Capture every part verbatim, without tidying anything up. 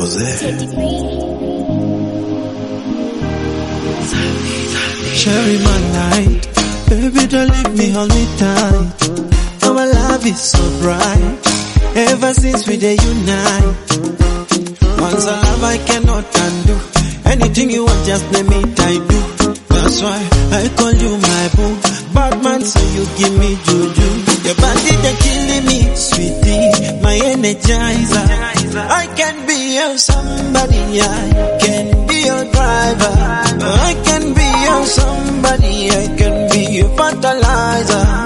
Cherry my light, baby don't leave me, hold me tight. Our love is so bright, ever since we dey unite. Once a love I cannot undo, anything you want just name it I do. That's why I call you my boo, bad man so you give me juju. Your body they killing me, sweetie, my energizer. I can be your somebody, I can be your driver. I can be your somebody, I can be your fertilizer.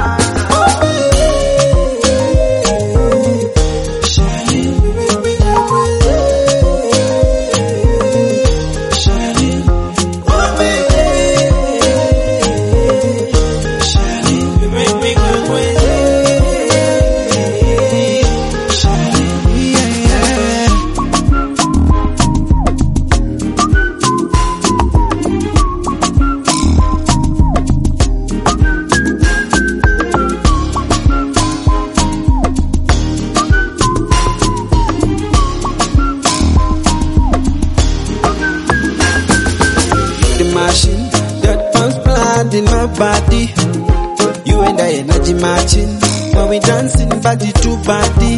Machine that pumps blood in my body. You and I energy matching when we dancing body to body.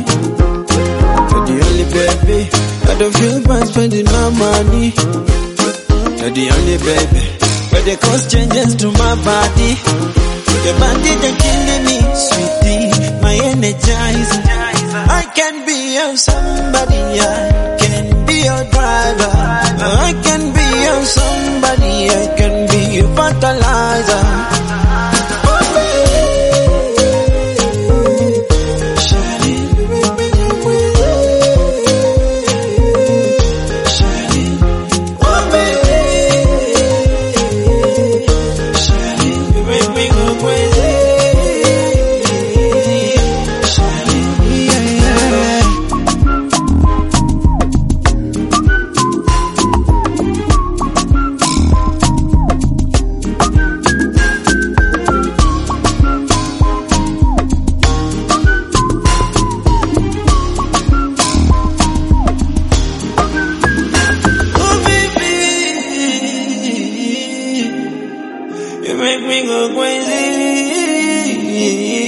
You're the only baby I don't feel bad spending my money. You're the only baby where the cost changes to my body. Your body they killing me, sweetie, my energizer. I can be your somebody, I can be your driver. I can be your somebody, I can be your fertilizer. You make me go crazy.